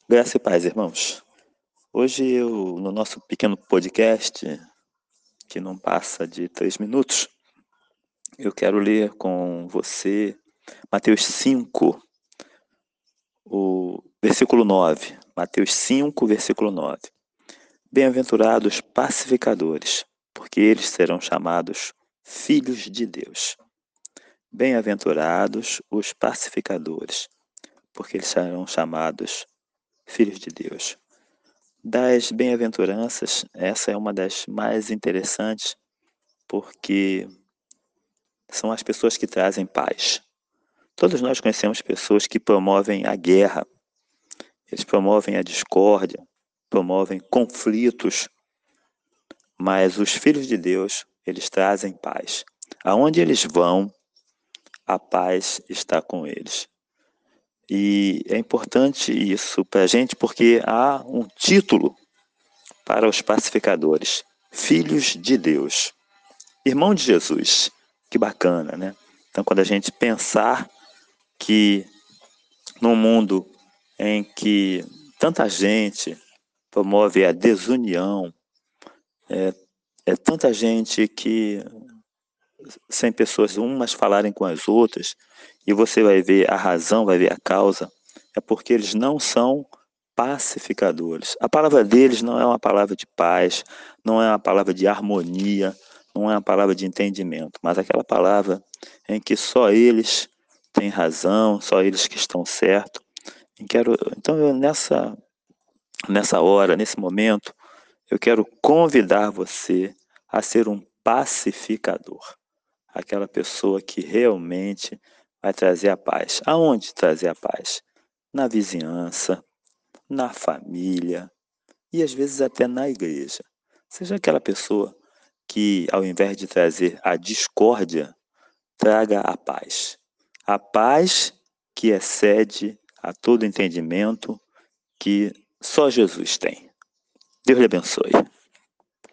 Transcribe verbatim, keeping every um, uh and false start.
Graça e paz, irmãos. Hoje eu, no nosso pequeno podcast, que não passa de três minutos, eu quero ler com você Mateus cinco, o versículo nove. Mateus cinco, versículo nove. Bem-aventurados pacificadores, porque eles serão chamados filhos de Deus. Bem-aventurados os pacificadores, porque eles serão chamados filhos de Deus. Das bem-aventuranças, essa é uma das mais interessantes, porque são as pessoas que trazem paz. Todos nós conhecemos pessoas que promovem a guerra, eles promovem a discórdia, promovem conflitos, mas os filhos de Deus, eles trazem paz. Aonde eles vão, a paz está com eles. E é importante isso para a gente, porque há um título para os pacificadores: filhos de Deus, irmão de Jesus. Que bacana, né? Então, quando a gente pensar que num mundo em que tanta gente promove a desunião, é, é tanta gente que sem pessoas umas falarem com as outras, e você vai ver a razão, vai ver a causa, é porque eles não são pacificadores. A palavra deles não é uma palavra de paz, não é uma palavra de harmonia, não é uma palavra de entendimento, mas aquela palavra em que só eles têm razão, só eles que estão certo. E quero, então, eu, nessa, nessa hora, nesse momento, eu quero convidar você a ser um pacificador, aquela pessoa que realmente vai trazer a paz. Aonde trazer a paz? Na vizinhança, na família e às vezes até na igreja. Seja aquela pessoa que, ao invés de trazer a discórdia, traga a paz. A paz que excede a todo entendimento, que só Jesus tem. Deus lhe abençoe.